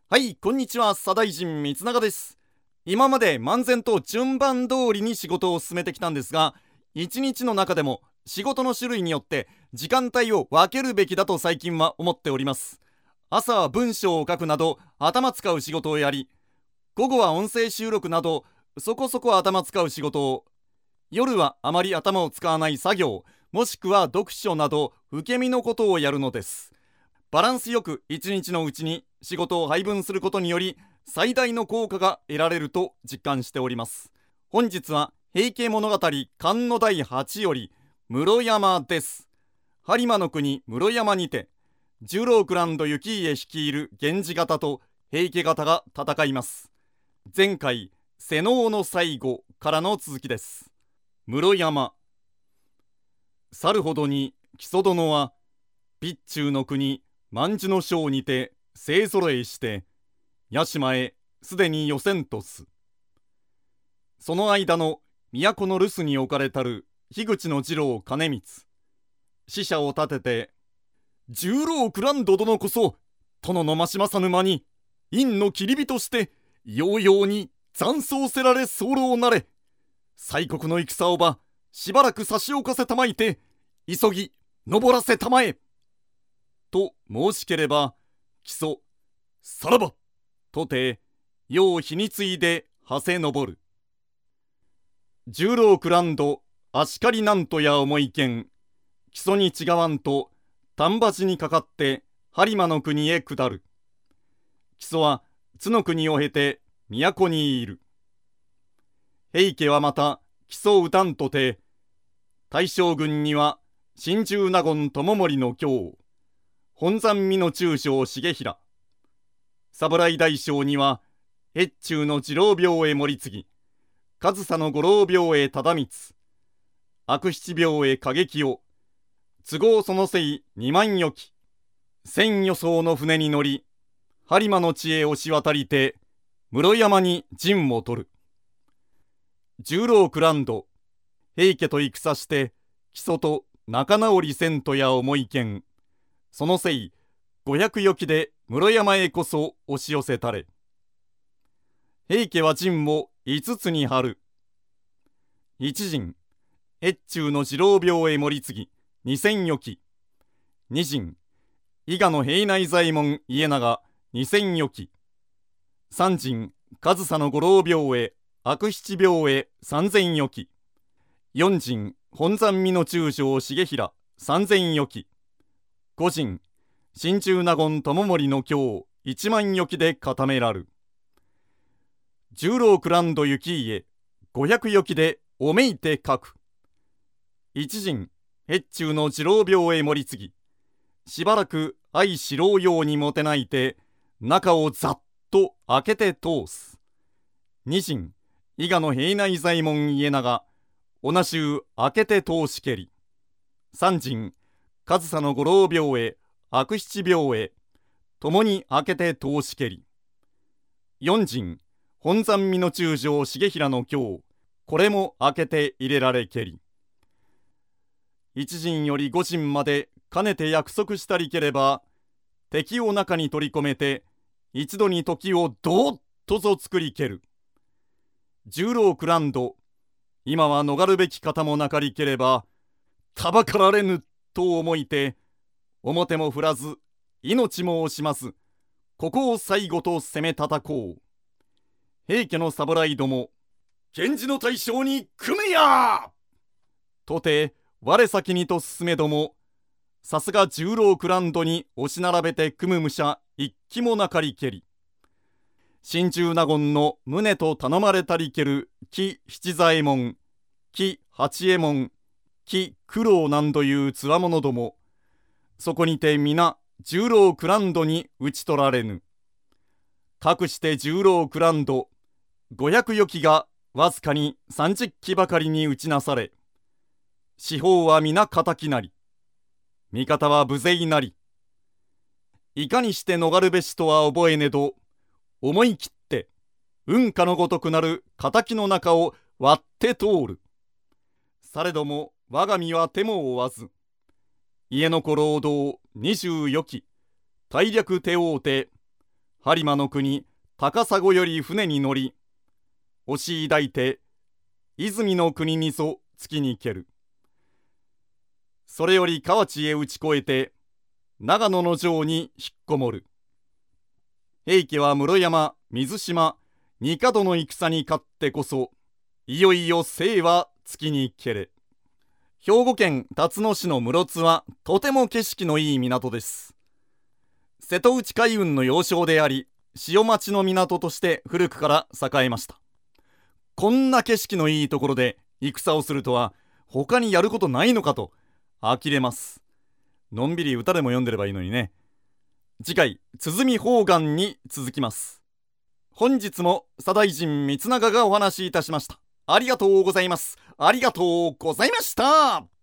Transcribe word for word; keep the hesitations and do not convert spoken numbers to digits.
はい、こんにちは、左大臣光永です。今まで漫然と順番通りに仕事を進めてきたんですが、一日の中でも仕事の種類によって時間帯を分けるべきだと最近は思っております。朝は文章を書くなど頭使う仕事をやり、午後は音声収録などそこそこ頭使う仕事を、夜はあまり頭を使わない作業、もしくは読書など受け身のことをやるのです。バランスよく一日のうちに仕事を配分することにより最大の効果が得られると実感しております。本日は平家物語巻のだいはちより室山です。播磨の国室山にて十郎九郎幸家率いる源氏方と平家方が戦います。前回瀬能の最後からの続きです。室山。去るほどに木曽殿は備中の国万寿の章にて勢ぞろえして屋島へすでに寄せんとす。その間の都の留守に置かれたる樋口の次郎兼光、使者を立てて十郎九郎殿こそ殿の増政沼に院の切り火としてようように残草せられ候なれ、西国の戦をばしばらく差し置かせたまいて急ぎ登らせたまえと申しければ、木曽さらばとて世を日に継いではせ登る。十郎九郎と足刈なんとや思いけん、木曽に違わんと丹波路にかかって播磨の国へ下る。木曽は津の国を経て都にいる。平家はまた木曽討たんとて、大将軍には心中納言知盛の兄本山美の中将重衡、侍大将には越中の次郎病へ盛り継ぎ、上総の五郎病へ忠光、悪七病へ景清、都合そのせい二万余騎、千余艘の船に乗り、播磨の地へ押し渡りて室山に陣を取る。十郎九郎と平家と戦して木曽と仲直りせんとや思いけん、そのせい五百余騎で室山へこそ押し寄せたれ。平家は陣を五つに張る。一陣越中の次郎病へ盛り継ぎ二千余騎。二陣伊賀の平内左衛門家長二千余騎。三陣上総の五郎病へ悪七病へ三千余騎。四陣本山美の中将重衡三千余騎。五陣心中納言知盛の兄一万余騎で固めらる。十郎九郎幸家五百余騎でおめいて書く。一陣越中の次郎病へ盛り継ぎ、しばらく相四郎用にもてないて中をざっと開けて通す。二陣伊賀の平内左衛門家長同じゅう開けて通しけり。三陣上総の五郎病へ悪七病へ共に開けて通しけり。四陣本山美の中将重衡の兄、これも開けて入れられけり。一陣より五陣までかねて約束したりければ、敵を中に取り込めて一度に時をどーっとぞ作りける。十郎九郎と今は逃るべき方もなかりければたばかられぬと思いて、表も振らず命も惜しまず、ここを最後と攻め叩こう。平家の侍ども、源氏の大将に組めやとて我先にと進めども、さすが十郎九郎に押し並べて組む武者一騎もなかりけり。心中納言の宗と頼まれたりける木七左衛門、木八右衛門、木九郎なんというつわものども、そこにて皆十郎九郎に討ち取られぬ。かくして十郎九郎五百余騎がわずかに三十騎ばかりに討ちなされ、四方は皆敵なり、味方は無勢なり、いかにして逃るべしとは覚えねど、思い切って雲下のごとくなる敵の中を割って通る。されども我が身は手も負わず、家の子労働二十余騎大略手をうて播磨の国高砂より船に乗り、押し抱いて泉の国にそ月に蹴る。それより河内へ打ち越えて長野の城に引っこもる。平家は室山水島二角の戦に勝ってこそ、いよいよ生は月に蹴れ。兵庫県辰野市の室津はとても景色のいい港です。瀬戸内海運の要衝であり、潮待ちの港として古くから栄えました。こんな景色のいいところで戦をするとは他にやることないのかと呆れます。のんびり歌でも読んでればいいのにね。次回鼓方眼に続きます。本日も左大臣光長がお話しいたしました。ありがとうございます。ありがとうございました。